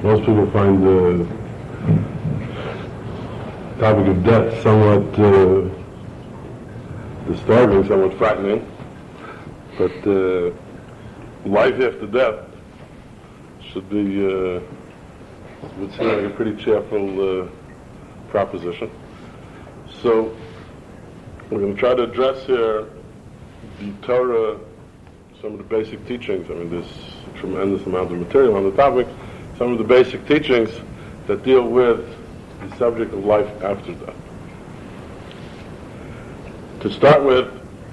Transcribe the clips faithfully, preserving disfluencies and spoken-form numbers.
Most people find the topic of death somewhat uh, disturbing, somewhat frightening, but uh, life after death should be, uh, would seem like a pretty cheerful uh, proposition. So we're going to try to address here the Torah, some of the basic teachings. I mean, there's a tremendous amount of material on the topic. Some of the basic teachings that deal with the subject of life after death. To start with,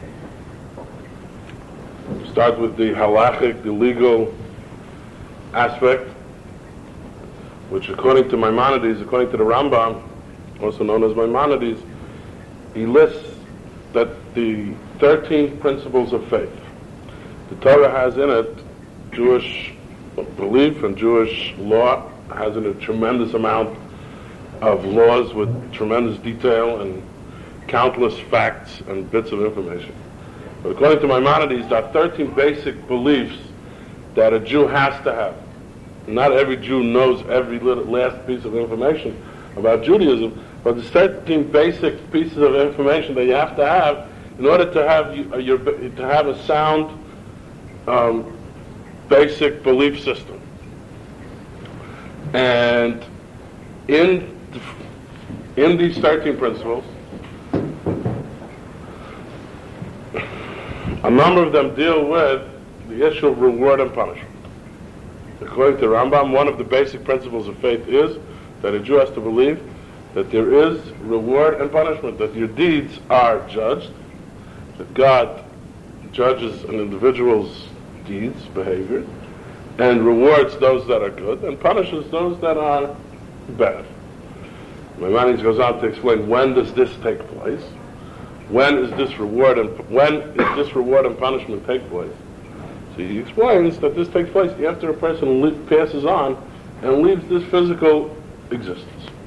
start with the halachic, the legal aspect, which according to Maimonides, according to the Rambam, also known as Maimonides, he lists that the thirteen principles of faith. The Torah has in it Jewish belief and Jewish law, has in it a tremendous amount of laws with tremendous detail and countless facts and bits of information. But according to Maimonides, there are thirteen basic beliefs that a Jew has to have. Not every Jew knows every little last piece of information about Judaism, but there's thirteen basic pieces of information that you have to have in order to have you, uh, your, to have a sound um, basic belief system. And in in these thirteen principles, a number of them deal with the issue of reward and punishment. According to Rambam, one of the basic principles of faith is that a Jew has to believe that there is reward and punishment, that your deeds are judged, that God judges an individual's deeds, behavior, and rewards those that are good and punishes those that are bad. Maimonides goes on to explain when does this take place, when is this reward and when is this reward and punishment take place. So he explains that this takes place after a person li- passes on and leaves this physical existence.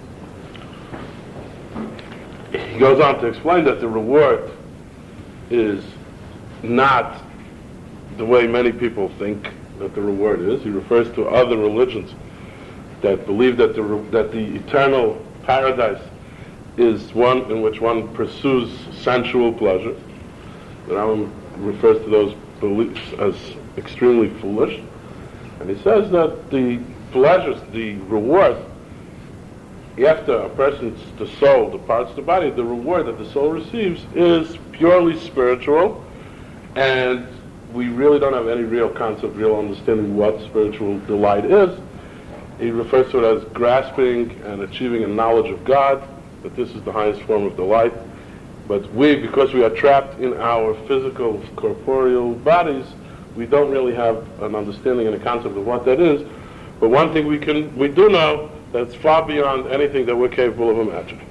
He goes on to explain that the reward is not the way many people think that the reward is. He refers to other religions that believe that the re- that the eternal paradise is one in which one pursues sensual pleasure. The Rambam refers to those beliefs as extremely foolish, and he says that the pleasures, the reward, after a person's the soul departs the body, the reward that the soul receives is purely spiritual, and we really don't have any real concept, real understanding what spiritual delight is. He refers to it as grasping and achieving a knowledge of God, that this is the highest form of delight. But we, because we are trapped in our physical, corporeal bodies, we don't really have an understanding and a concept of what that is. But one thing we can, we do know that's far beyond anything that we're capable of imagining.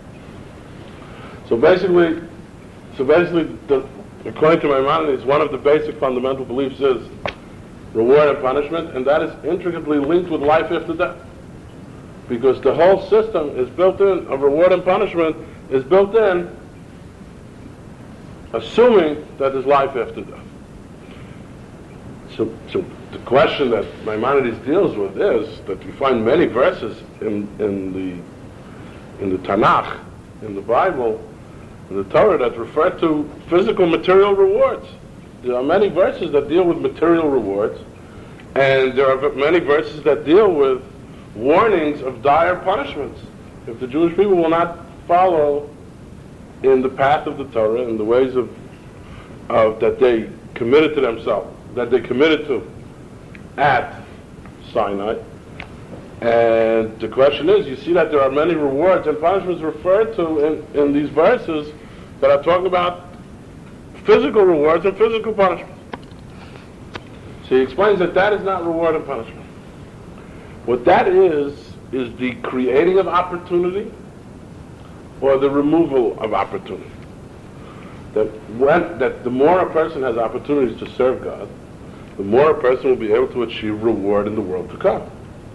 So basically, so basically, the, according to Maimonides, one of the basic fundamental beliefs is reward and punishment, and that is intricately linked with life after death. Because the whole system is built in, of reward and punishment, is built in, assuming that there's life after death. So, so the question that Maimonides deals with is that we find many verses in, in the in the Tanakh, in the Bible, in the Torah, that refer to physical material rewards. There are many verses that deal with material rewards, and there are many verses that deal with warnings of dire punishments if the Jewish people will not follow in the path of the Torah, in the ways of, of that they committed to themselves, that they committed to at Sinai. And the question is, you see that there are many rewards and punishments referred to in, in these verses that are talking about physical rewards and physical punishments. So he explains that that is not reward and punishment. What that is, is the creating of opportunity or the removal of opportunity. That when, that the more a person has opportunities to serve God, the more a person will be able to achieve reward in the world to come.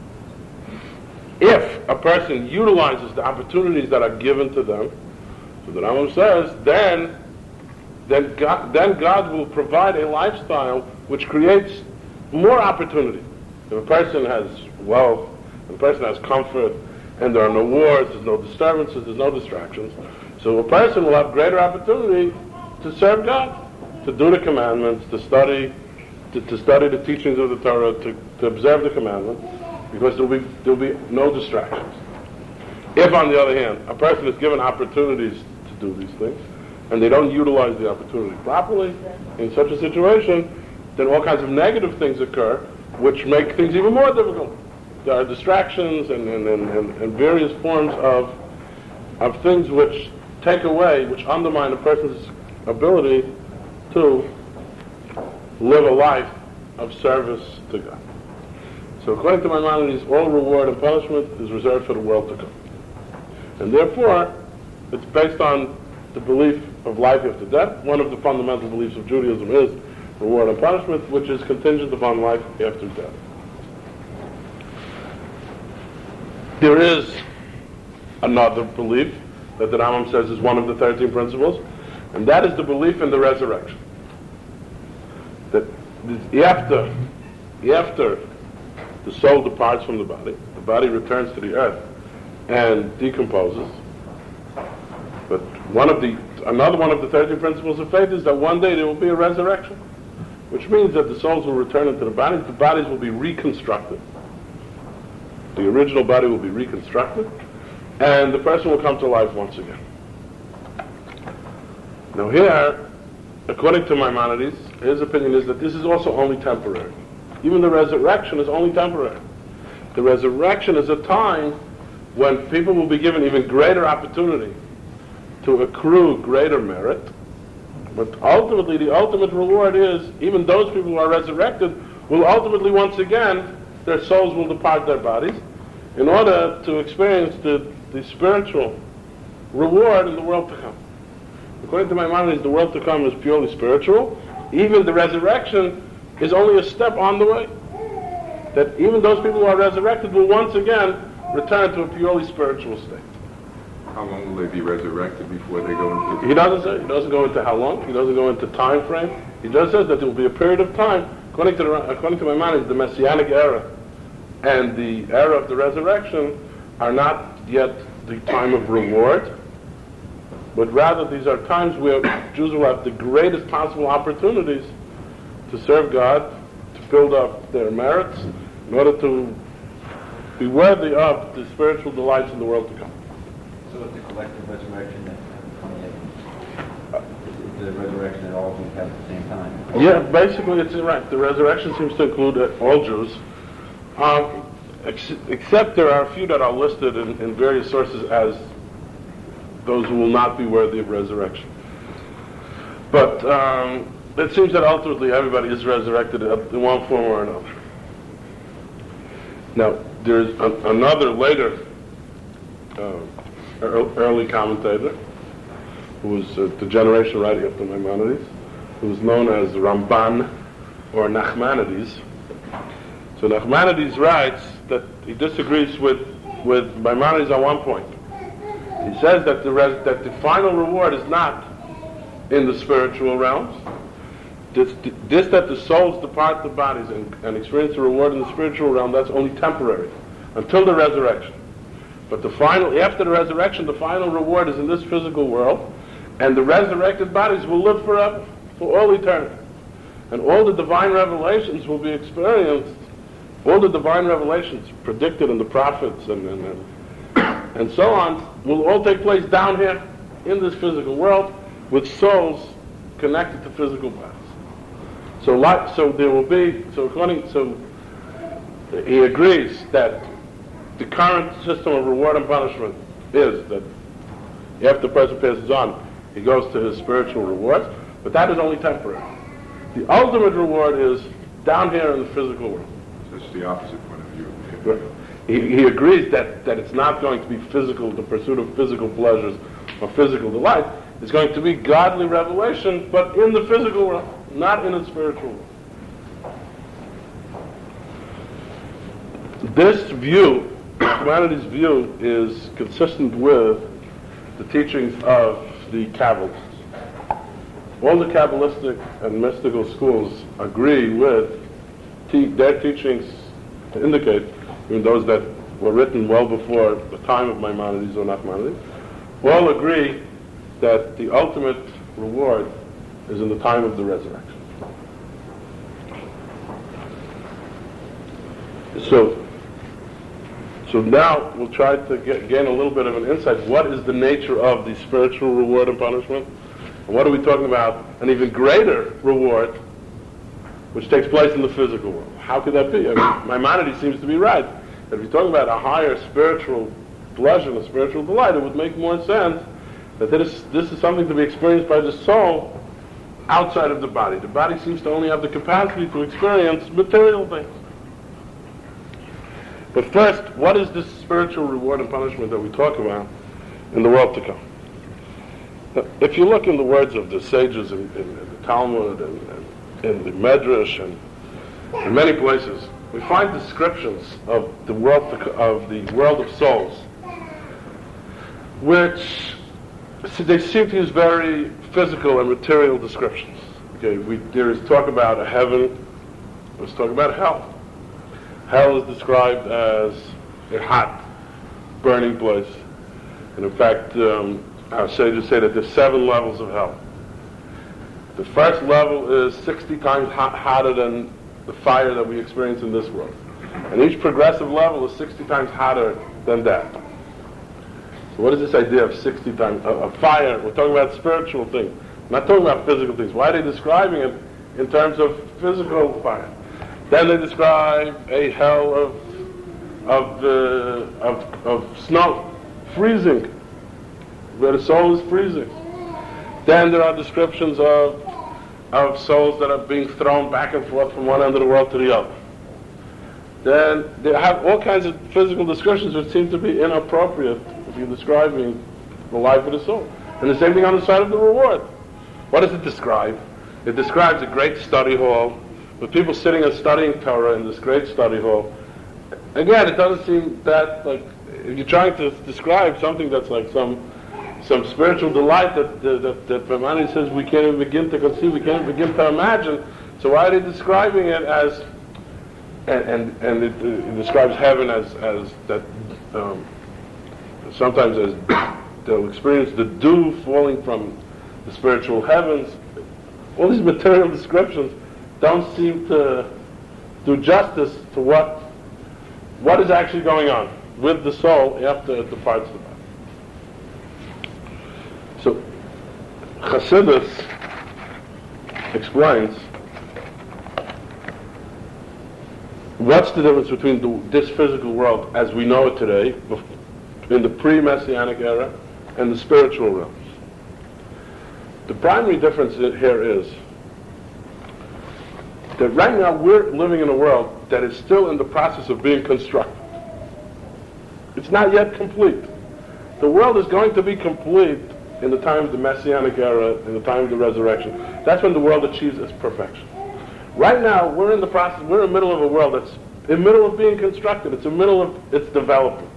If a person utilizes the opportunities that are given to them, so the Rambam says, then, then God, then God will provide a lifestyle which creates more opportunity. If a person has wealth and the person has comfort, and there are no wars, there's no disturbances, there's no distractions. So a person will have greater opportunity to serve God, to do the commandments, to study, to, to study the teachings of the Torah, to, to observe the commandments, because there'll be there'll be no distractions. If, on the other hand, a person is given opportunities to do these things, and they don't utilize the opportunity properly, in such a situation, then all kinds of negative things occur, which make things even more difficult. There are distractions and, and, and, and, and various forms of of things which take away, which undermine a person's ability to live a life of service to God. So according to Maimonides, all reward and punishment is reserved for the world to come. And therefore, it's based on the belief of life after death. One of the fundamental beliefs of Judaism is reward and punishment, which is contingent upon life after death. There is another belief that the Rambam says is one of the thirteen principles, and that is the belief in the resurrection. That after, after the soul departs from the body, the body returns to the earth and decomposes. But one of the, another one of the thirteen principles of faith is that one day there will be a resurrection, which means that the souls will return into the bodies, the bodies will be reconstructed. The original body will be reconstructed, and the person will come to life once again. Now here, according to Maimonides, his opinion is that this is also only temporary. Even the resurrection is only temporary. The resurrection is a time when people will be given even greater opportunity to accrue greater merit. But ultimately, the ultimate reward is, even those people who are resurrected will ultimately, once again, their souls will depart their bodies in order to experience the, the spiritual reward in the world to come. According to Maimonides, the world to come is purely spiritual. Even the resurrection is only a step on the way. That even those people who are resurrected will once again return to a purely spiritual state. How long will they be resurrected before they go into the... He doesn't say. He doesn't go into how long. He doesn't go into time frame. He just says that there will be a period of time. According to the, according to Maimonides, the Messianic era and the era of the resurrection are not yet the time of reward, but rather these are times where Jews will have the greatest possible opportunities to serve God, to build up their merits, in order to be worthy of the spiritual delights in the world to come. So it's the collective resurrection that twenty-eight, the resurrection that all Jews have at the same time. Yeah, basically it's right. The resurrection seems to include all Jews, um, ex- except there are a few that are listed in, in various sources as those who will not be worthy of resurrection. But um, it seems that ultimately everybody is resurrected in one form or another. Now, there's a, another later uh, early commentator who was uh, the generation right after Maimonides, who was known as Ramban or Nachmanides. So Nachmanides writes that he disagrees with, with Maimonides on one point. He says that the res- that the final reward is not in the spiritual realms. This, this that the souls depart the bodies and, and experience the reward in the spiritual realm, that's only temporary, until the resurrection. But the final, after the resurrection, the final reward is in this physical world, and the resurrected bodies will live forever, for all eternity. And all the divine revelations will be experienced, all the divine revelations predicted in the prophets and, and, and, and so on, will all take place down here in this physical world with souls connected to physical bodies. So, like, so there will be, so according, so he agrees that the current system of reward and punishment is that after the person passes on, he goes to his spiritual rewards, but that is only temporary. The ultimate reward is down here in the physical world. So it's the opposite point of view. Right. He, he agrees that, that it's not going to be physical, the pursuit of physical pleasures or physical delight. It's going to be godly revelation, but in the physical world, not in the spiritual world. This view, humanity's view, is consistent with the teachings of the Kabbalists. All the Kabbalistic and mystical schools agree with te- their teachings to indicate, even those that were written well before the time of Maimonides or Nachmanides, all agree that the ultimate reward is in the time of the resurrection. So, so now we'll try to get, gain a little bit of an insight. What is the nature of the spiritual reward and punishment? And what are we talking about? An even greater reward, which takes place in the physical world. How could that be? I mean, Maimonides seems to be right. That if you're talking about a higher spiritual pleasure, a spiritual delight, it would make more sense that this, this is something to be experienced by the soul outside of the body. The body seems to only have the capacity to experience material things. But first, what is this spiritual reward and punishment that we talk about in the world to come? Now, if you look in the words of the sages in, in, in the Talmud and, and in the Medrash and in many places, we find descriptions of the world to, of the world of souls, which they seem to use very physical and material descriptions. Okay, we, there is talk about a heaven. Let's talk about hell. Hell is described as a hot, burning place. And in fact, um, our sages say that there's seven levels of hell. The first level is sixty times hot, hotter than the fire that we experience in this world. And each progressive level is sixty times hotter than that. So what is this idea of sixty times, of uh, fire? We're talking about spiritual things. We're not talking about physical things. Why are they describing it in terms of physical fire? Then they describe a hell of of, uh, of of snow, freezing, where the soul is freezing. Then there are descriptions of of souls that are being thrown back and forth from one end of the world to the other. Then they have all kinds of physical descriptions which seem to be inappropriate if you're describing the life of the soul. And the same thing on the side of the reward. What does it describe? It describes a great study hall with people sitting and studying Torah in this great study hall. Again, it doesn't seem that, like, if you're trying to describe something that's like some some spiritual delight that that, that Maimonides says we can't even begin to conceive, we can't even begin to imagine. So why are they describing it as, and and, and it, it describes heaven as, as that, um, sometimes as they'll experience the dew falling from the spiritual heavens. All these material descriptions don't seem to do justice to what what is actually going on with the soul after it departs the body. So Chassidus explains what's the difference between the, this physical world as we know it today, in the pre-Messianic era, and the spiritual realms. The primary difference here is that right now we're living in a world that is still in the process of being constructed. It's not yet complete. The world is going to be complete in the time of the Messianic era, in the time of the resurrection. That's when the world achieves its perfection. Right now, we're in the process, we're in the middle of a world that's in the middle of being constructed. It's in the middle of its development.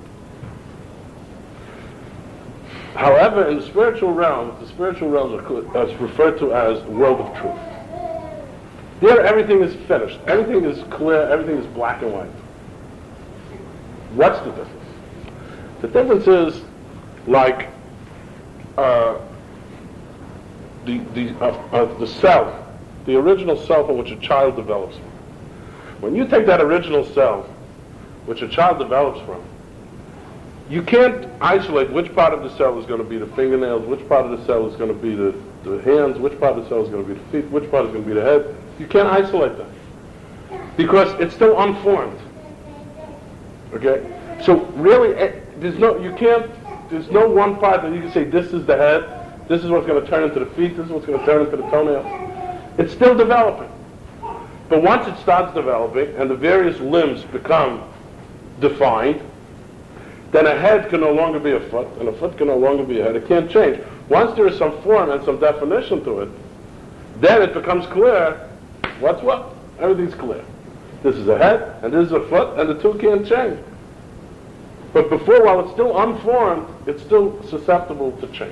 However, in the spiritual realm, the spiritual realms are, are referred to as the world of truth. There, everything is finished. Everything is clear. Everything is black and white. What's the difference? The difference is like uh, the the uh, uh, the self, the original self in which a child develops from. When you take that original self, which a child develops from, you can't isolate which part of the cell is going to be the fingernails, which part of the cell is going to be the, the hands, which part of the cell is going to be the feet, which part is going to be the head. You can't isolate that because it's still unformed. Okay, so really, there's no you can't. There's no one part that you can say this is the head, this is what's going to turn into the feet, this is what's going to turn into the toenails. It's still developing. But once it starts developing and the various limbs become defined, then a head can no longer be a foot, and a foot can no longer be a head. It can't change. Once there is some form and some definition to it, then it becomes clear what's what. Everything's clear. This is a head, and this is a foot, and the two can't change. But before, while it's still unformed, it's still susceptible to change.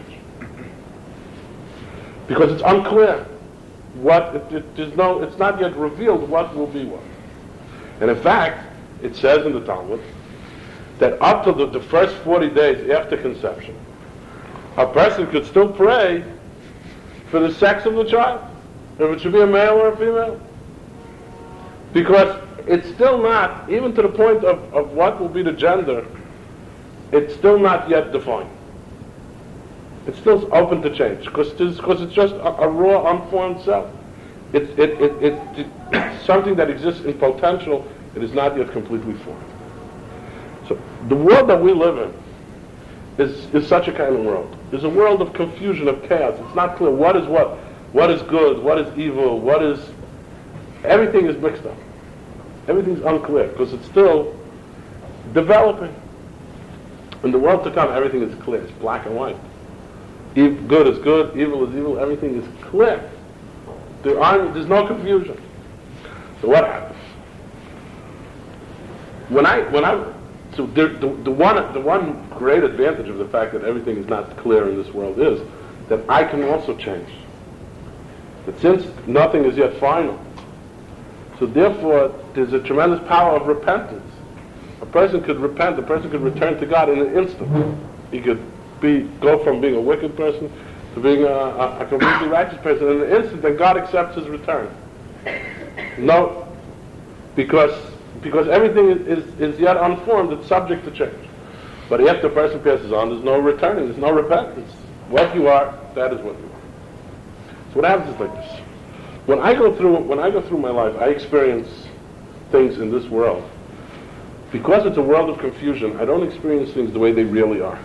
Because it's unclear. What it, it, there's no, it's not yet revealed what will be what. And in fact, it says in the Talmud that up to the, the first forty days after conception, a person could still pray for the sex of the child, if it should be a male or a female. Because it's still not, even to the point of, of what will be the gender, it's still not yet defined. It's still open to change, because it's just a, a raw, unformed cell. It's it, it, it, it, something that exists in potential, it is not yet completely formed. So the world that we live in is, is such a kind of world. It's a world of confusion, of chaos. It's not clear what is what, what is good, what is evil, what is... Everything is mixed up. Everything's unclear, because it's still developing. In the world to come, everything is clear. It's black and white. Ev- good is good, evil is evil, everything is clear. There are, there's no confusion. So what happens? When I, when I, so there, the, the one, the one great advantage of the fact that everything is not clear in this world is that I can also change. But since nothing is yet final, so therefore there's a tremendous power of repentance. A person could repent, a person could return to God in an instant. He could be, go from being a wicked person to being a, a, a completely righteous person in an instant, and God accepts his return. No, because because everything is, is, is yet unformed, it's subject to change. But after a person passes on, there's no returning, there's no repentance. What you are, that is what you are. So what happens is like this. When I go through when I go through my life, I experience things in this world. Because it's a world of confusion, I don't experience things the way they really are.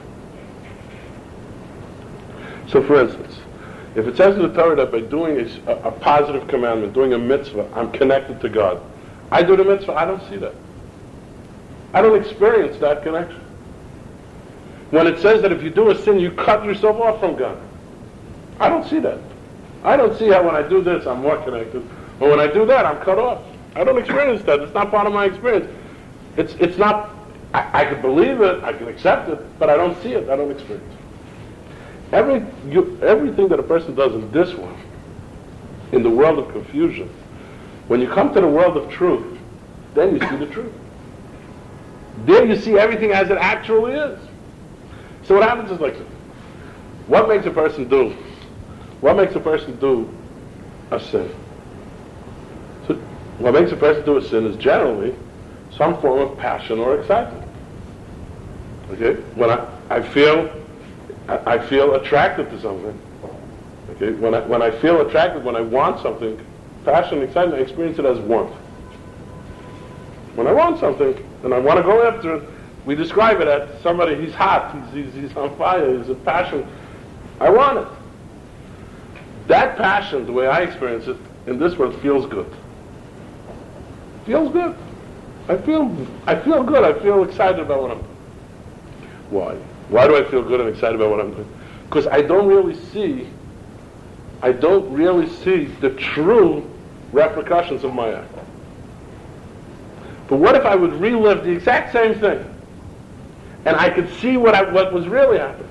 So for instance, if it says in the Torah that by doing a, a positive commandment, doing a mitzvah, I'm connected to God. I do the mitzvah, I don't see that. I don't experience that connection. When it says that if you do a sin, you cut yourself off from God, I don't see that. I don't see how when I do this, I'm more connected, or when I do that, I'm cut off. I don't experience that. It's not part of my experience. It's it's not, I, I can believe it, I can accept it, but I don't see it, I don't experience it. Every, you, everything that a person does in this world, in the world of confusion, when you come to the world of truth, then you see the truth. There you see everything as it actually is. So what happens is like this. What makes a person do? What makes a person do a sin? So what makes a person do a sin is generally some form of passion or excitement. Okay? When I, I feel I, I feel attracted to something. Okay? When I when I feel attracted, when I want something, passion, excitement, I experience it as warmth. When I want something and I want to go after it, we describe it as somebody, he's hot, he's, he's, he's on fire, he's a passion. I want it. That passion, the way I experience it, in this world feels good. Feels good. I feel I feel good. I feel excited about what I'm doing. Why? Why do I feel good and excited about what I'm doing? Because I don't really see, I don't really see the true repercussions of my act. But what if I would relive the exact same thing, and I could see what I, what was really happening?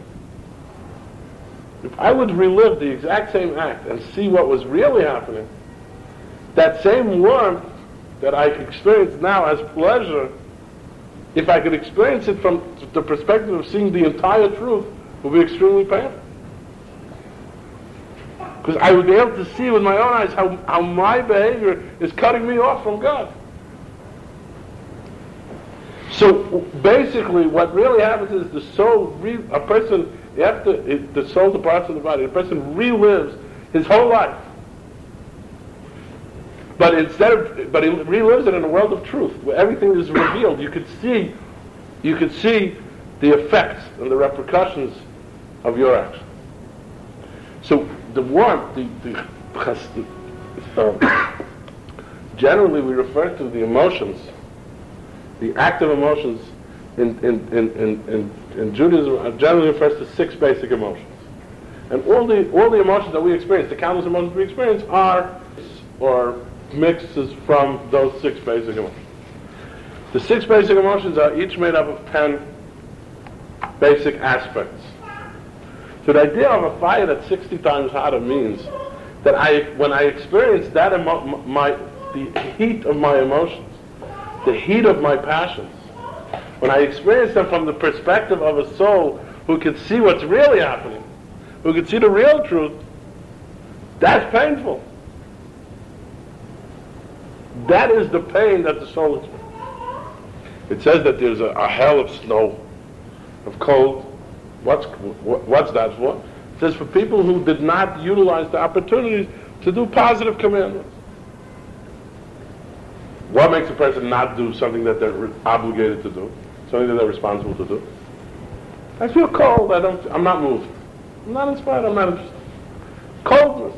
If I would relive the exact same act and see what was really happening, that same warmth that I experience now as pleasure, if I could experience it from the perspective of seeing the entire truth, would be extremely painful. Because I would be able to see with my own eyes how, how my behavior is cutting me off from God. So basically what really happens is the soul, re- a person, after it, the soul departs from the body, a person relives his whole life. But instead of, but he relives it in a world of truth, where everything is revealed. You could see, you could see the effects and the repercussions of your action. So the warmth, the, the uh, generally we refer to the emotions, the active emotions in in in in, in, in Judaism generally refers to six basic emotions, and all the all the emotions that we experience, the countless emotions we experience, are or mixes from those six basic emotions. The six basic emotions are each made up of ten basic aspects. So the idea of a fire that's sixty times hotter means that I, when I experience that emo- my the heat of my emotions, the heat of my passions, when I experience them from the perspective of a soul who can see what's really happening, who can see the real truth, that's painful. That is the pain that the soul experiences. It says that there's a, a hell of snow, of cold. What's what's that for? It says for people who did not utilize the opportunities to do positive commandments. What makes a person not do something that they're re- obligated to do, something that they're responsible to do? I feel cold. I don't. I'm not moved. I'm not inspired. I'm not interested. Coldness.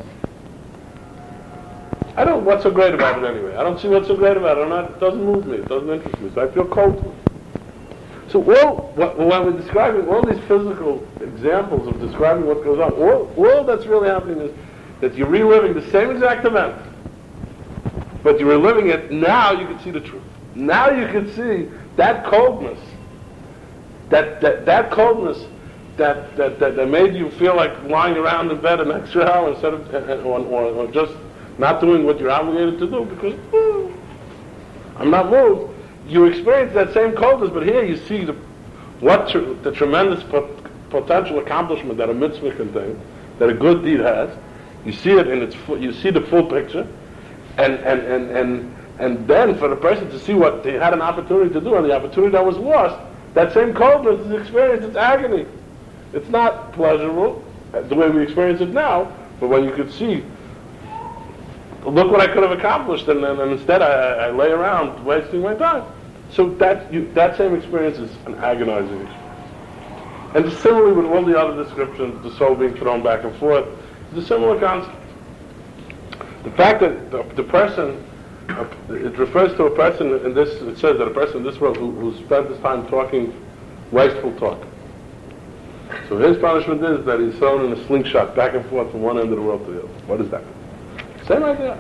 I don't. What's so great about it anyway? I don't see what's so great about it. I'm not. It doesn't move me. It doesn't interest me. So I feel cold. So all when we're describing all these physical examples of describing what goes on, all, all that's really happening is that you're reliving the same exact event, but you're reliving it now. You can see the truth. Now you can see that coldness, that that, that coldness that, that that that made you feel like lying around in bed an extra hour instead of or, or, or just not doing what you're obligated to do because oh, I'm not moved. You experience that same coldness, but here you see the what tr- the tremendous pot- potential accomplishment that a mitzvah contains, that a good deed has. You see it in its full, you see the full picture, and and, and and and then for the person to see what they had an opportunity to do and the opportunity that was lost, that same coldness is experienced. It's agony. It's not pleasurable the way we experience it now, but when you could see, look what I could have accomplished, and, and, and instead I, I lay around wasting my time. So that you, that same experience is an agonizing experience. And similarly with all the other descriptions, the soul being thrown back and forth, it's a similar concept. The fact that the, the person, uh, it refers to a person in this, it says that a person in this world who, who spent his time talking wasteful talk. So his punishment is that he's thrown in a slingshot back and forth from one end of the world to the other. What is that? Same idea.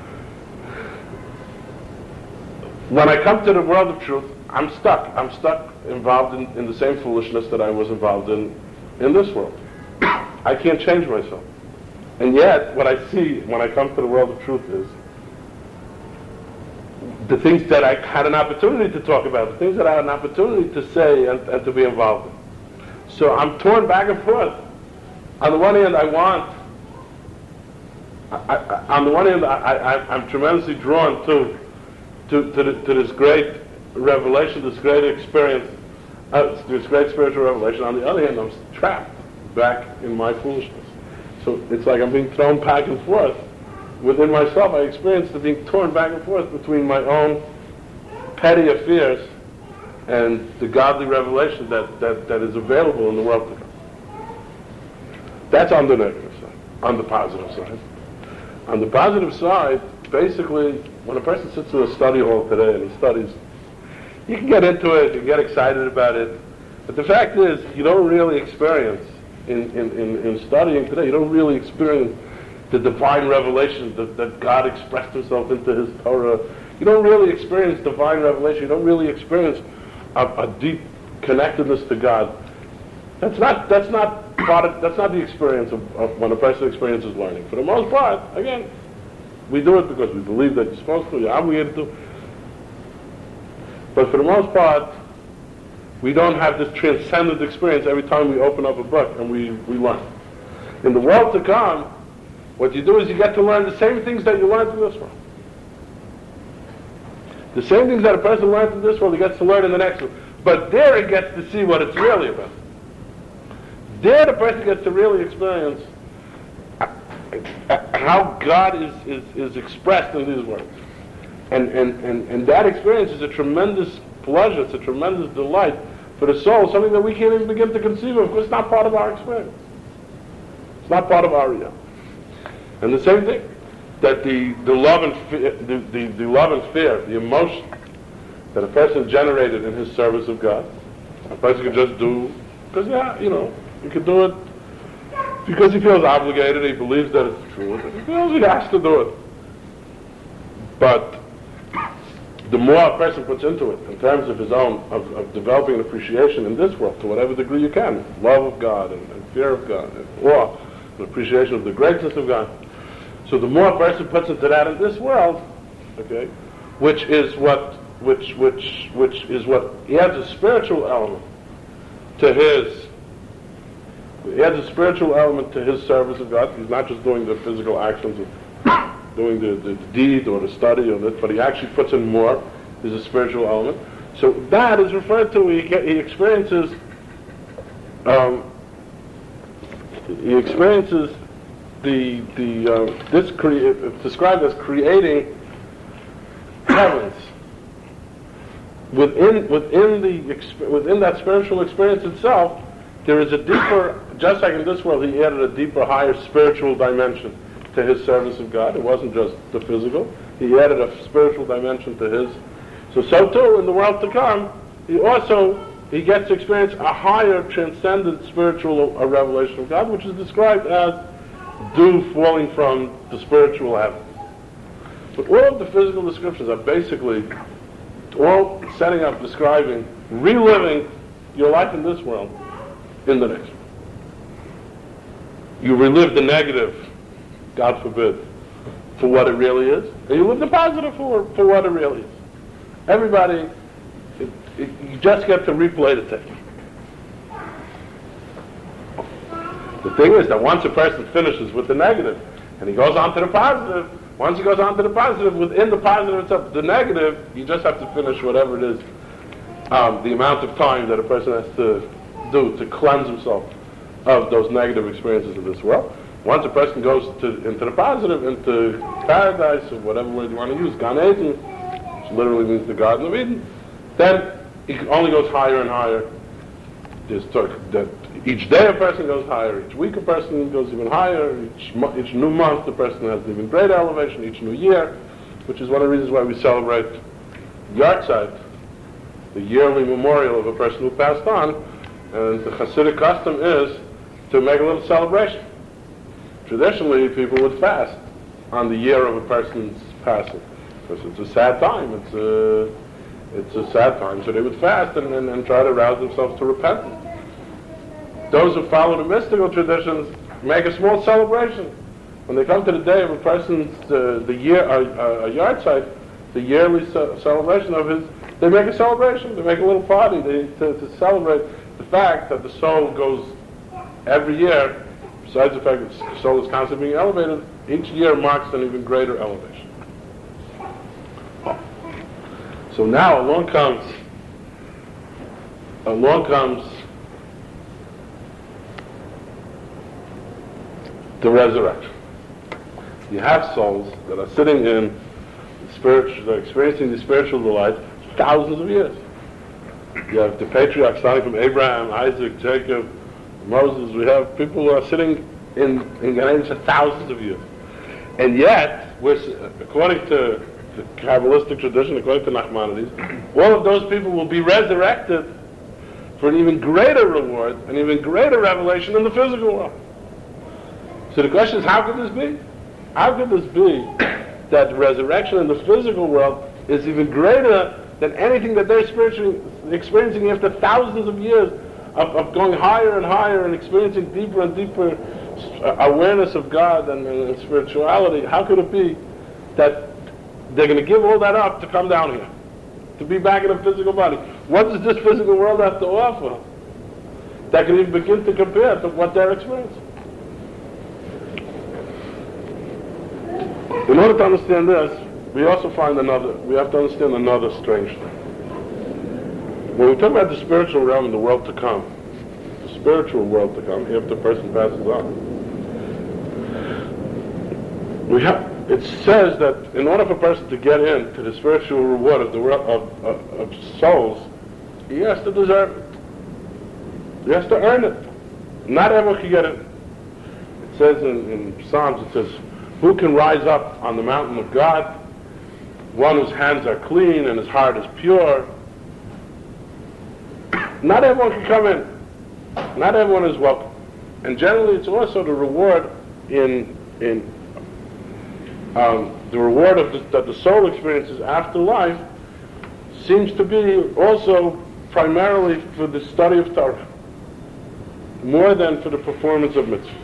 When I come to the world of truth, I'm stuck. I'm stuck involved in, in the same foolishness that I was involved in in this world. I can't change myself. And yet, what I see when I come to the world of truth is the things that I had an opportunity to talk about, the things that I had an opportunity to say and, and to be involved in. So I'm torn back and forth. On the one hand, I want I, I, on the one hand, I, I, I'm tremendously drawn to to, to, the, to this great revelation, this great experience, uh, this great spiritual revelation. On the other hand, I'm trapped back in my foolishness. So it's like I'm being thrown back and forth within myself. I experience the being torn back and forth between my own petty affairs and the godly revelation that, that, that is available in the world to come. That's on the negative side. On the positive side. On the positive side, basically, when a person sits in a study hall today and he studies, you can get into it, you can get excited about it, but the fact is, you don't really experience, in, in, in, in studying today, you don't really experience the divine revelation that, that God expressed himself into his Torah. You don't really experience divine revelation, you don't really experience a, a deep connectedness to God. That's not, that's not part of, that's not the experience of, of when a person experiences learning. For the most part, again, we do it because we believe that you're supposed to, you're obligated to. But for the most part, we don't have this transcendent experience every time we open up a book and we, we learn. In the world to come, what you do is you get to learn the same things that you learned in this world. The same things that a person learns in this world, he gets to learn in the next one. But there he gets to see what it's really about. There the person gets to really experience how God is, is, is expressed in these words. And, and, and, and that experience is a tremendous pleasure, it's a tremendous delight for the soul, something that we can't even begin to conceive of because it's not part of our experience. It's not part of our reality. And the same thing, that the, the love and fear, the, the, the love and fear, the emotion that a person generated in his service of God, a person can just do, because yeah, you know, he can do it because he feels obligated, he believes that it's true, he feels he has to do it. But the more a person puts into it, in terms of his own, of, of developing an appreciation in this world, to whatever degree you can, love of God and, and fear of God, and awe, and appreciation of the greatness of God. So the more a person puts into that in this world, okay, which is what which which which is what he adds a spiritual element to his. He adds a spiritual element to his service of God. He's not just doing the physical actions of doing the, the, the deed or the study of it, but he actually puts in more. There's a spiritual element. So that is referred to. He, he experiences. Um, he experiences the the uh, this cre- it's described as creating heavens. Within within the exp- within that spiritual experience itself, there is a deeper. Just like in this world, he added a deeper, higher spiritual dimension to his service of God. It wasn't just the physical. He added a spiritual dimension to his. So, so too, in the world to come, he also, he gets to experience a higher, transcendent spiritual uh, revelation of God, which is described as dew falling from the spiritual heaven. But all of the physical descriptions are basically all setting up, describing, reliving your life in this world in the next. You relive the negative, God forbid, for what it really is, and you live the positive for, for what it really is. Everybody, it, it, you just get to replay the tape. The thing is that once a person finishes with the negative, and he goes on to the positive, once he goes on to the positive, within the positive itself, the negative, you just have to finish whatever it is, um, the amount of time that a person has to do to cleanse himself of those negative experiences of this world. Once a person goes to, into the positive, into paradise, or whatever word you want to use, Gan Eden, which literally means the Garden of Eden, then it only goes higher and higher. There's talk that each day a person goes higher, each week a person goes even higher, each, mo- each new month the person has an even greater elevation, each new year, which is one of the reasons why we celebrate Yartzeit, the yearly memorial of a person who passed on. And the Hasidic custom is to make a little celebration. Traditionally, people would fast on the year of a person's passing, because it's a sad time. It's a, it's a sad time, so they would fast and, and, and try to rouse themselves to repentance. Those who follow the mystical traditions make a small celebration. When they come to the day of a person's, uh, the year, a, a Yartzeit, the yearly ce- celebration of his, they make a celebration, they make a little party they, to, to celebrate the fact that the soul goes every year, besides the fact that the soul is constantly being elevated, each year marks an even greater elevation. So now along comes, along comes the resurrection. You have souls that are sitting in the spiritual, they're experiencing the spiritual delight thousands of years. You have the patriarchs starting from Abraham, Isaac, Jacob, Moses. We have people who are sitting in, in Gan Eden for thousands of years. And yet, we're, according to the Kabbalistic tradition, according to Nachmanides, all of those people will be resurrected for an even greater reward, an even greater revelation in the physical world. So the question is, how could this be? How could this be that resurrection in the physical world is even greater than anything that they're spiritually experiencing after thousands of years of, of going higher and higher and experiencing deeper and deeper awareness of God and, and spirituality? How could it be that they're going to give all that up to come down here, to be back in a physical body? What does this physical world have to offer that can even begin to compare to what they're experiencing? In order to understand this, we also find another, we have to understand another strange thing. When we talk about the spiritual realm and the world to come, the spiritual world to come, after the person passes on, we have, it says that in order for a person to get into the spiritual reward of the world of, of, of souls, he has to deserve it. He has to earn it. Not everyone can get it. It says in, in Psalms, it says, who can rise up on the mountain of God? One whose hands are clean and his heart is pure. Not everyone can come in. Not everyone is welcome. And generally it's also the reward in in um, the reward of the, that the soul experiences after life seems to be also primarily for the study of Torah, more than for the performance of mitzvahs.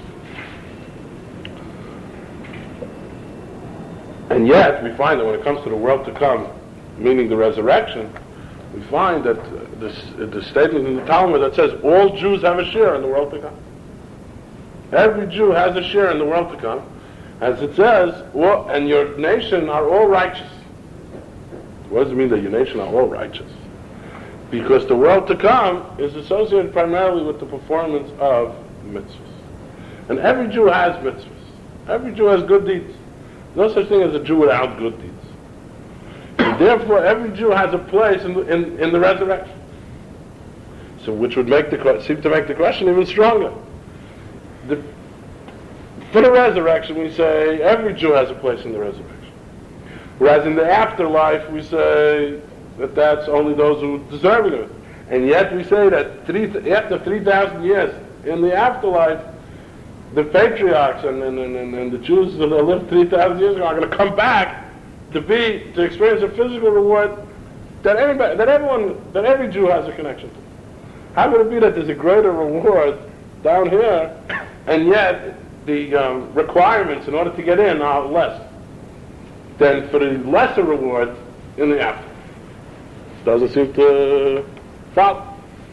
And yet, we find that when it comes to the world to come, meaning the resurrection, we find that uh, this, uh, the statement in the Talmud that says all Jews have a share in the world to come. Every Jew has a share in the world to come. As it says, well, and your nation are all righteous. What does it mean that your nation are all righteous? Because the world to come is associated primarily with the performance of mitzvahs. And every Jew has mitzvahs. Every Jew has good deeds. No such thing as a Jew without good deeds. And therefore, every Jew has a place in the, in, in the resurrection. So, which would make the seem to make the question even stronger. The, for the resurrection, we say every Jew has a place in the resurrection. Whereas in the afterlife, we say that that's only those who deserve it. And yet we say that three, after three thousand years in the afterlife, the patriarchs and, and, and, and the Jews that lived three thousand years ago are going to come back to be to experience a physical reward that anybody, that everyone, that every Jew has a connection to. How could it be that there's a greater reward down here, and yet the um, requirements in order to get in are less than for the lesser reward in the after? Doesn't seem to follow.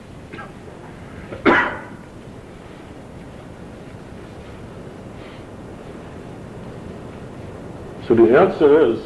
So the answer is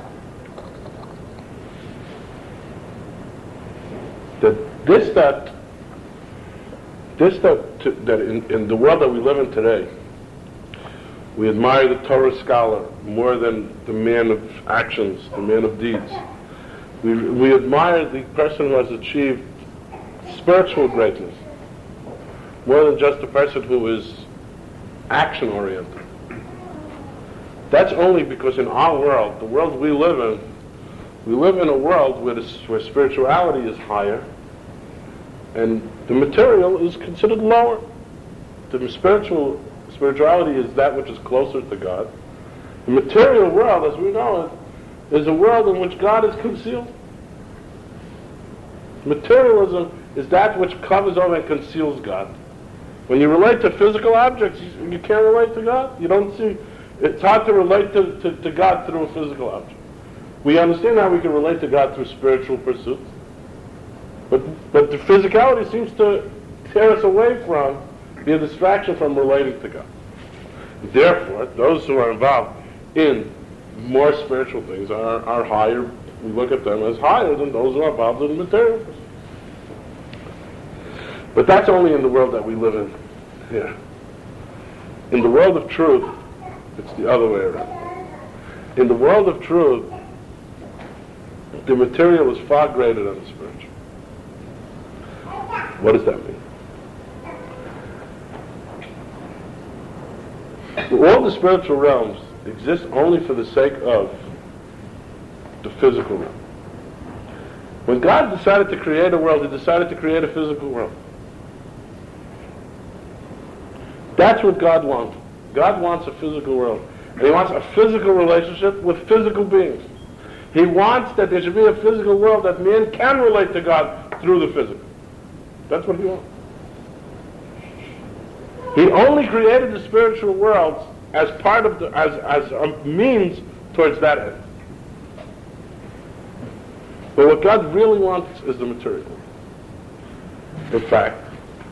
that this that this that to, that in, in the world that we live in today, we admire the Torah scholar more than the man of actions, the man of deeds. We we admire the person who has achieved spiritual greatness more than just the person who is action oriented. That's only because in our world, the world we live in, we live in a world where, this, where spirituality is higher and the material is considered lower. The spiritual spirituality is that which is closer to God. The material world, as we know it, is a world in which God is concealed. Materialism is that which covers over and conceals God. When you relate to physical objects, you, you can't relate to God. You don't see. It's hard to relate to, to, to God through a physical object. We understand how we can relate to God through spiritual pursuits. But but the physicality seems to tear us away from, be a distraction from relating to God. Therefore, those who are involved in more spiritual things are, are higher. We look at them as higher than those who are involved in material pursuits. But that's only in the world that we live in here. In the world of truth, it's the other way around. In the world of truth, the material is far greater than the spiritual. What does that mean? All the spiritual realms exist only for the sake of the physical realm. When God decided to create a world, He decided to create a physical world. That's what God wants. God wants a physical world. And He wants a physical relationship with physical beings. He wants that there should be a physical world that man can relate to God through the physical. That's what He wants. He only created the spiritual worlds as part of the, as, as a means towards that end. But what God really wants is the material. In fact,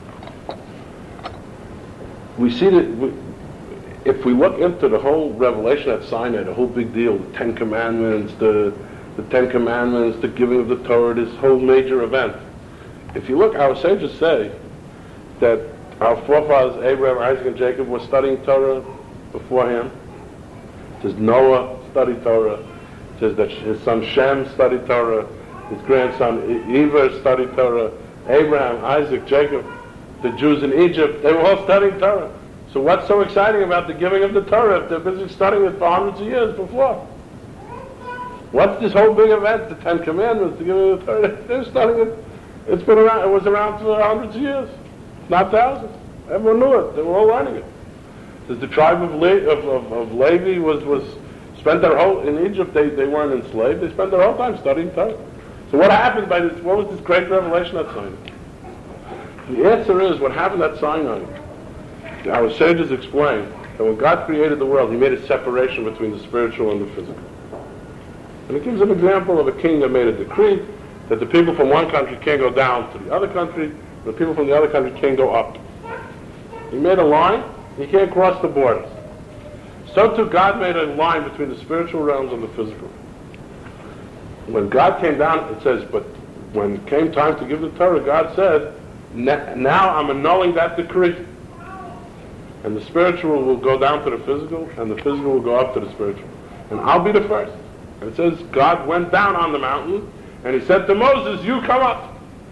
we see that we, if we look into the whole revelation at Sinai, the whole big deal, the Ten Commandments, the, the Ten Commandments, the giving of the Torah, this whole major event. If you look, our sages say that our forefathers, Abraham, Isaac, and Jacob, were studying Torah beforehand. It says Noah studied Torah. It says that his son Shem studied Torah. His grandson Eber studied Torah. Abraham, Isaac, Jacob, the Jews in Egypt, they were all studying Torah. So what's so exciting about the giving of the Torah if they're busy studying it for hundreds of years before? What's this whole big event, the Ten Commandments, the giving of the Torah? They're studying it. It's been around, it was around for hundreds of years, not thousands. Everyone knew it. They were all learning it. Says the tribe of, Le- of, of, of Levi was, was spent their whole, in Egypt they, they weren't enslaved, they spent their whole time studying Torah. So what happened by this, what was this great revelation at Sinai? The answer is, what happened at Sinai, our sages explain that when God created the world, He made a separation between the spiritual and the physical. And it gives an example of a king that made a decree that the people from one country can't go down to the other country, the people from the other country can't go up. He made a line, you can't cross the borders. So too God made a line between the spiritual realms and the physical. When God came down, it says, but when it came time to give the Torah, God said, now I'm annulling that decree. And the spiritual will go down to the physical, and the physical will go up to the spiritual. And I'll be the first. And it says God went down on the mountain, and he said to Moses, you come up.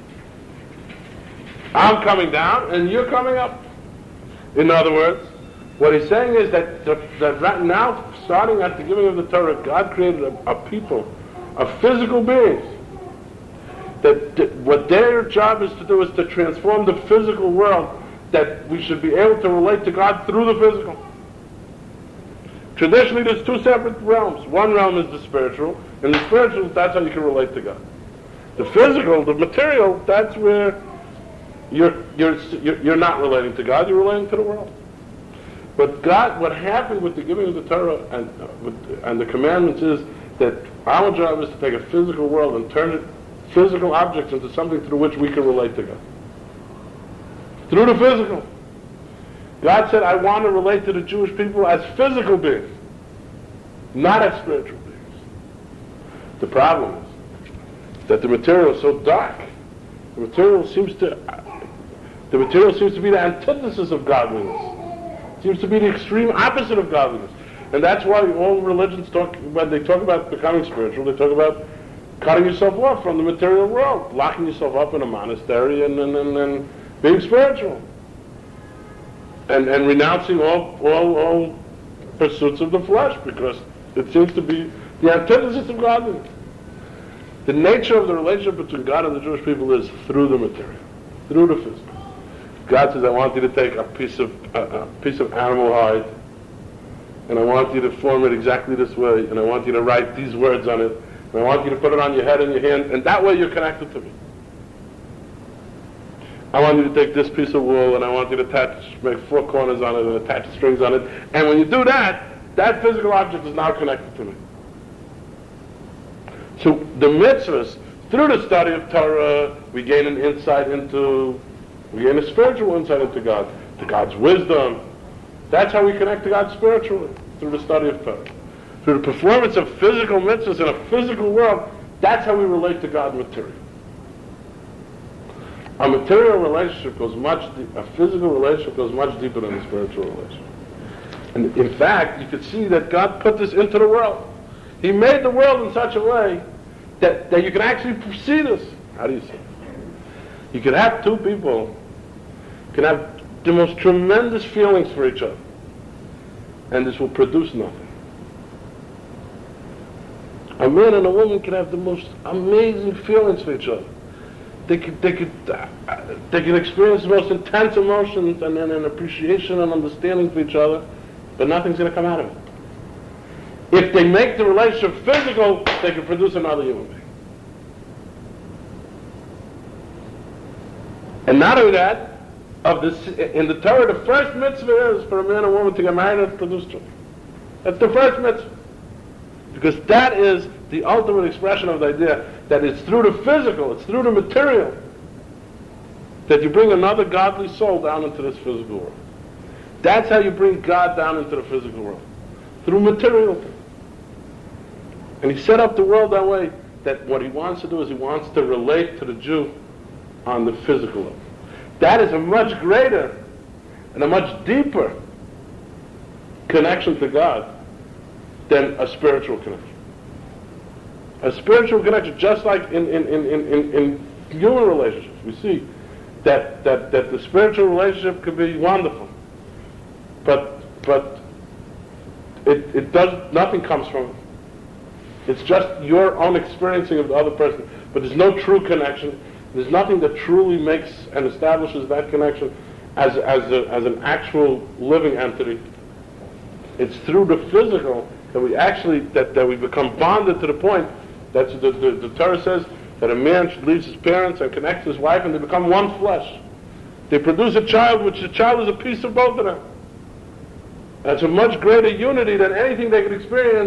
I'm coming down, and you're coming up. In other words, what he's saying is that, that right now, starting at the giving of the Torah, God created a, a people of physical beings. That, that what their job is to do is to transform the physical world, that we should be able to relate to God through the physical. Traditionally, there's two separate realms. One realm is the spiritual, and the spiritual, that's how you can relate to God. The physical, the material, that's where you're, you're, you're not relating to God, you're relating to the world. But God, what happened with the giving of the Torah and, uh, with, and the commandments is that our job is to take a physical world and turn it, physical objects, into something through which we can relate to God. Through the physical. God said, I want to relate to the Jewish people as physical beings, not as spiritual beings. The problem is that the material is so dark. The material seems to, the material seems to be the antithesis of godliness. It seems to be the extreme opposite of godliness. And that's why all religions talk, when they talk about becoming spiritual, they talk about cutting yourself off from the material world, locking yourself up in a monastery and, and, and, and being spiritual. And, and renouncing all, all, all pursuits of the flesh, because it seems to be the antithesis of godliness. The nature of the relationship between God and the Jewish people is through the material, through the physical. God says, I want you to take a piece of a, a piece of animal hide, and I want you to form it exactly this way, and I want you to write these words on it, and I want you to put it on your head and your hand, and that way you're connected to me. I want you to take this piece of wool, and I want you to attach, make four corners on it, and attach strings on it, and when you do that, that physical object is now connected to me. So the mitzvahs, through the study of Torah, we gain an insight into, we gain a spiritual insight into God, to God's wisdom. That's how we connect to God spiritually, through the study of Torah. Through the performance of physical mitzvahs in a physical world, that's how we relate to God materially. A material relationship goes much, de- a physical relationship goes much deeper than a spiritual relationship. And in fact, you could see that God put this into the world. He made the world in such a way that, that you can actually see this. How do you see it? You could have two people, can have the most tremendous feelings for each other, and this will produce nothing. A man and a woman can have the most amazing feelings for each other. They could, they could, uh, they can experience the most intense emotions and then an appreciation and understanding for each other, but nothing's going to come out of it. If they make the relationship physical, they can produce another human being. And not only that, of this, in the Torah, the first mitzvah is for a man and woman to get married and produce children. That's the first mitzvah. Because that is the ultimate expression of the idea that it's through the physical, it's through the material, that you bring another godly soul down into this physical world. That's how you bring God down into the physical world. Through material things. And he set up the world that way, that what he wants to do is he wants to relate to the Jew on the physical level. That is a much greater and a much deeper connection to God than a spiritual connection. A spiritual connection, just like in, in, in, in, in human relationships, we see that, that, that the spiritual relationship can be wonderful, but but it, it does nothing comes from it. It's just your own experiencing of the other person, but there's no true connection. There's nothing that truly makes and establishes that connection as as a, as an actual living entity. It's through the physical that we actually that, that we become bonded to the point that the, the, the Torah says that a man should leave his parents and connect to his wife, and they become one flesh. They produce a child, which the child is a piece of both of them. That's a much greater unity than anything they could experience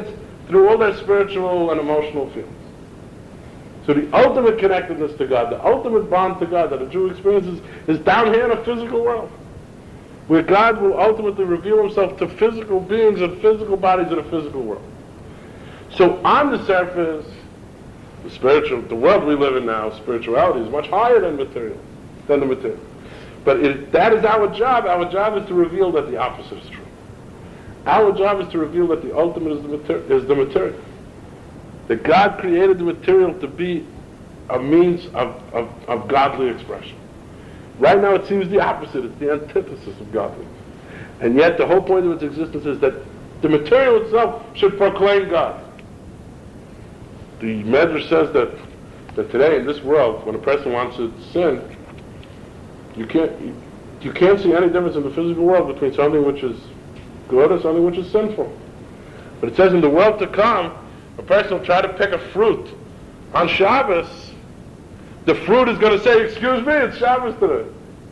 through all their spiritual and emotional feelings. So the ultimate connectedness to God, the ultimate bond to God that a Jew experiences is down here in a physical world, where God will ultimately reveal himself to physical beings and physical bodies in a physical world. So on the surface, the spiritual, the world we live in now, spirituality is much higher than material, than the material. But it, that is our job. Our job is to reveal that the opposite is true. Our job is to reveal that the ultimate is the, mater- is the material. That God created the material to be a means of, of, of godly expression. Right now it seems the opposite. It's the antithesis of godliness. And yet the whole point of its existence is that the material itself should proclaim God. The Medrash says that, that today in this world, when a person wants to sin, you can't, you, you can't see any difference in the physical world between something which is good and something which is sinful. But it says in the world to come, a person will try to pick a fruit on Shabbos. The fruit is going to say, excuse me, it's Shabbos today.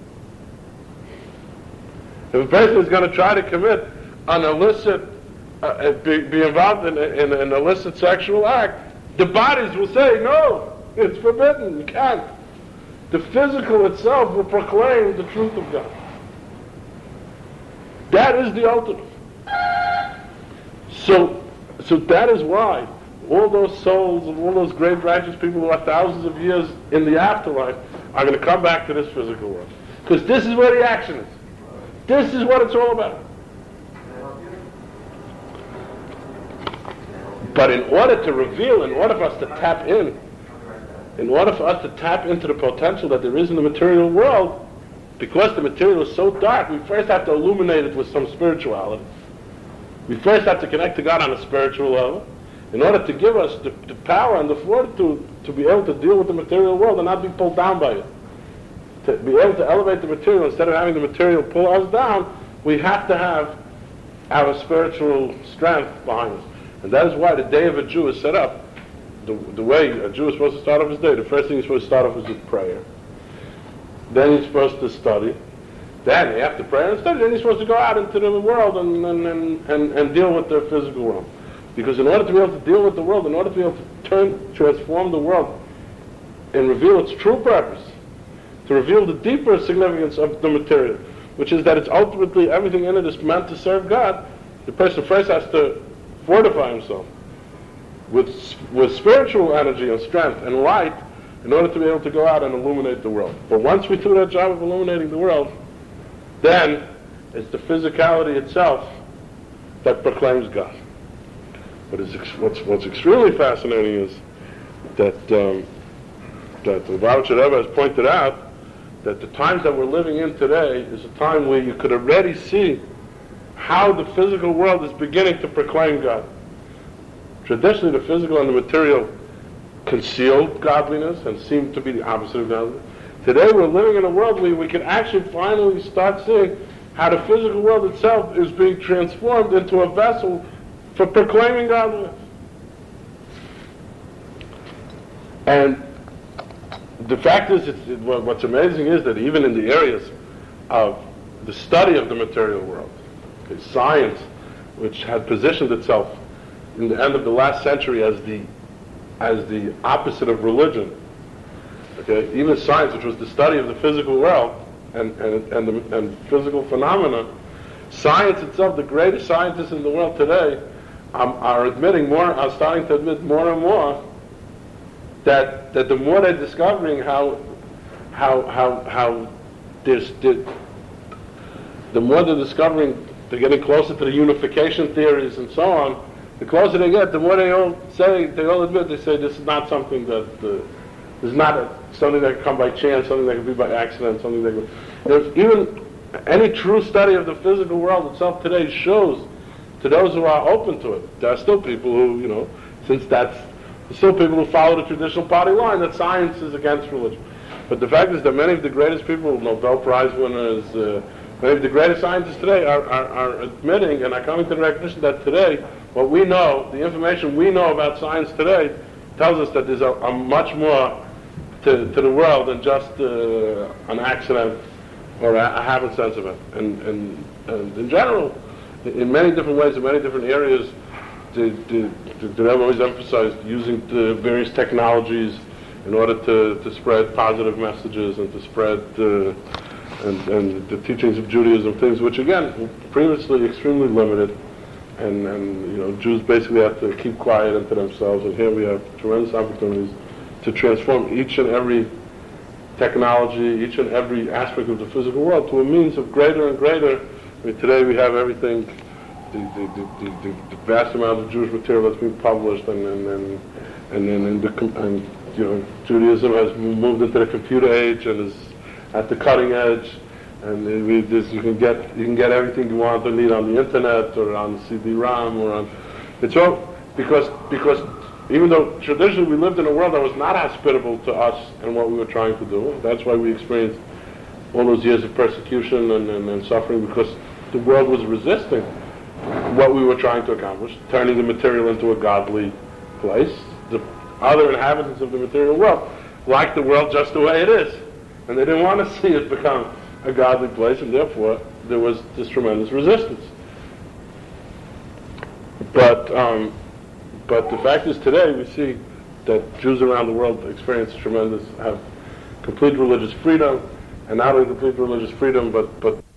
If a person is going to try to commit an illicit, uh, be, be involved in, in, in an illicit sexual act, the bodies will say, no, it's forbidden, you can't. The physical itself will proclaim the truth of God. That is the ultimate. So, so that is why all those souls and all those great righteous people who are thousands of years in the afterlife are going to come back to this physical world. Because this is where the action is. This is what it's all about. But in order to reveal, in order for us to tap in, in order for us to tap into the potential that there is in the material world, because the material is so dark, we first have to illuminate it with some spirituality. We first have to connect to God on a spiritual level, in order to give us the, the power and the fortitude to be able to deal with the material world and not be pulled down by it. To be able to elevate the material instead of having the material pull us down, we have to have our spiritual strength behind us. And that is why the day of a Jew is set up. The, the way a Jew is supposed to start off his day, the first thing he's supposed to start off is with prayer. Then he's supposed to study. Then, after prayer and study, then he's supposed to go out into the world and, and, and, and, and deal with the physical world. Because in order to be able to deal with the world, in order to be able to turn, transform the world and reveal its true purpose, to reveal the deeper significance of the material, which is that it's ultimately everything in it is meant to serve God, the person first has to fortify himself with, with spiritual energy and strength and light in order to be able to go out and illuminate the world. But once we do that job of illuminating the world, then it's the physicality itself that proclaims God. But it's, what's, what's extremely fascinating is that um, that the Lubavitcher Rebbe has pointed out that the times that we're living in today is a time where you could already see how the physical world is beginning to proclaim God. Traditionally, the physical and the material concealed godliness and seemed to be the opposite of godliness. Today, we're living in a world where we can actually finally start seeing how the physical world itself is being transformed into a vessel for proclaiming godliness. And the fact is, it's, it, what's amazing is that even in the areas of the study of the material world, okay, science, which had positioned itself in the end of the last century as the as the opposite of religion, okay, even science, which was the study of the physical world and and and, the, and physical phenomena, science itself, the greatest scientists in the world today, um, are admitting more, are starting to admit more and more that that the more they're discovering how how how how there's the, the more they're discovering, they're getting closer to the unification theories and so on. The closer they get, the more they all say, they all admit, they say this is not something that uh, this is not a, something that can come by chance, something that can be by accident, something that can, there's even any true study of the physical world itself today shows to those who are open to it. There are still people who, you know, since that's there's still people who follow the traditional party line that science is against religion. But the fact is that many of the greatest people, Nobel Prize winners, uh, many of the greatest scientists today are, are, are admitting and are coming to the recognition that today, what we know, the information we know about science today, tells us that there's a, a much more to, to the world than just uh, an accident or a, a habit sense of it. And, and, and in general, in many different ways, in many different areas, the, the, the, the Rebbe always emphasized using the various technologies in order to, to spread positive messages and to spread uh, and, and the teachings of Judaism, things which again were previously extremely limited, and, and you know Jews basically had to keep quiet unto themselves. And here we have tremendous opportunities to transform each and every technology, each and every aspect of the physical world to a means of greater and greater. I mean, today we have everything, the, the, the, the, the vast amount of Jewish material that's being published, and and and and, and, and, the, and you know Judaism has moved into the computer age and is at the cutting edge, and we, this, you can get you can get everything you want or need on the internet or on C D ROM or on. It's all because because. Even though traditionally we lived in a world that was not hospitable to us and what we were trying to do, that's why we experienced all those years of persecution and, and, and suffering, because the world was resisting what we were trying to accomplish, turning the material into a godly place. The other inhabitants of the material world liked the world just the way it is, and they didn't want to see it become a godly place, and therefore there was this tremendous resistance. But um, But the fact is, today we see that Jews around the world experience tremendous, have complete religious freedom, and not only complete religious freedom, but but